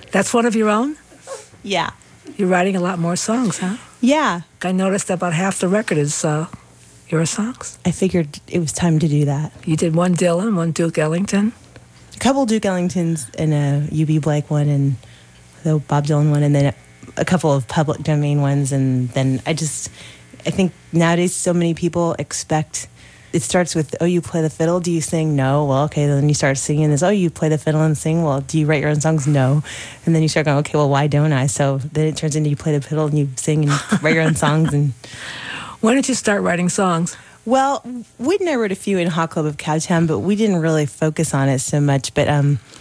That's one of your own? Yeah. You're writing a lot more songs, huh? Yeah. I noticed about half the record is your songs. I figured it was time to do that. You did one Dylan, one Duke Ellington. A couple Duke Ellingtons and a U.B. Blake one and the Bob Dylan one, and then a couple of public domain ones. And then I think nowadays so many people expect, it starts with, oh, you play the fiddle, do you sing? No. Well, okay, then you start singing this, oh, you play the fiddle and sing? Well, do you write your own songs? No. And then you start going, okay, well, why don't I? So then it turns into you play the fiddle and you sing and write your own songs. And when did you start writing songs? Well, Wade and I wrote a few in Hot Club of Cowtown, but we didn't really focus on it so much. But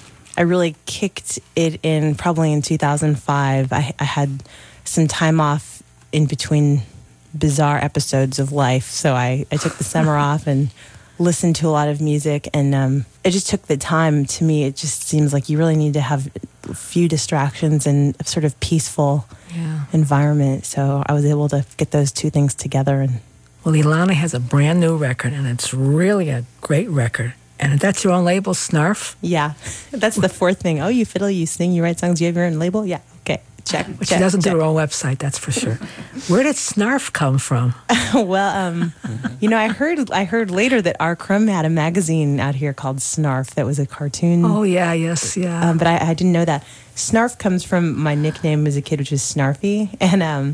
I really kicked it in probably in 2005. I had some time off in between bizarre episodes of life, so I took the summer off and listened to a lot of music, and it just took the time. To me, it just seems like you really need to have a few distractions and a sort of peaceful environment. So I was able to get those two things together. And well, Ilana has a brand new record, and it's really a great record. And that's your own label, Snarf? Yeah, that's the fourth thing. Oh, you fiddle, you sing, you write songs, you have your own label? Yeah, okay, check. But she doesn't do her own website, that's for sure. Where did Snarf come from? Well, I heard later that R. Crumb had a magazine out here called Snarf that was a cartoon. Oh, yeah, yes, yeah. But I didn't know that. Snarf comes from my nickname as a kid, which is Snarfy. And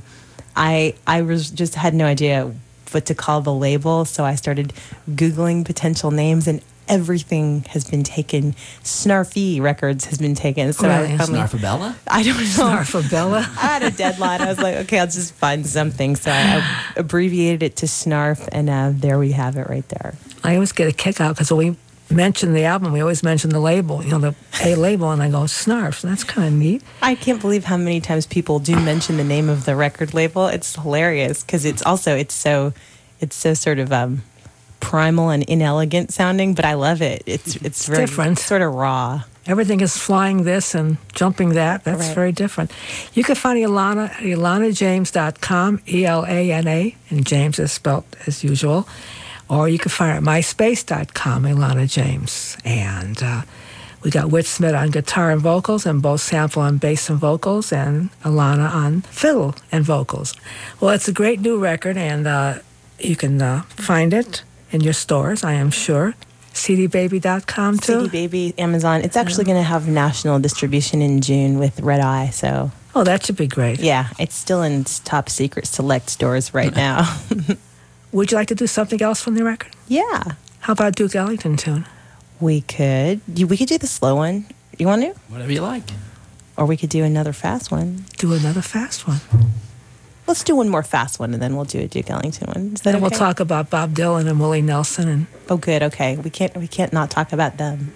I was just had no idea what to call the label, so I started Googling potential names, and everything has been taken. Snarfy Records has been taken. So Snarfabella? I don't know. Snarfabella? I had a deadline. I was like, okay, I'll just find something. So I abbreviated it to Snarf, and there we have it right there. I always get a kick out because when we mention the album, we always mention the label, the A label, and I go, Snarf. So that's kind of neat. I can't believe how many times people do mention the name of the record label. It's hilarious because it's so sort of primal and inelegant sounding, but I love it. It's very different, sort of raw. Everything is flying this and jumping that. That's very different. You can find Ilana at ilanajames.com, ELANA, and James is spelled as usual. Or you can find her at myspace.com, Ilana James. And we got Whit Smith on guitar and vocals, and both Sample on bass and vocals, and Ilana on fiddle and vocals. Well, it's a great new record, and you can find it in your stores, I am sure. CDBaby.com too? CD Baby, Amazon. It's actually going to have national distribution in June with Red Eye, so... Oh, that should be great. Yeah, it's still in top secret select stores right now. Would you like to do something else from the record? Yeah. How about Duke Ellington tune? We could do the slow one. You want to? Whatever you like. Or we could do another fast one. Do another fast one. Let's do one more fast one, and then we'll do a Duke Ellington one. Is that then okay? We'll talk about Bob Dylan and Willie Nelson. And oh, good. Okay, we can't not talk about them.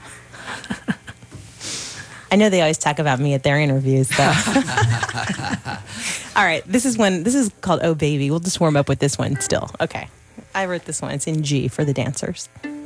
I know they always talk about me at their interviews, but all right. This is called "Oh Baby." We'll just warm up with this one still. Okay, I wrote this one. It's in G for the dancers.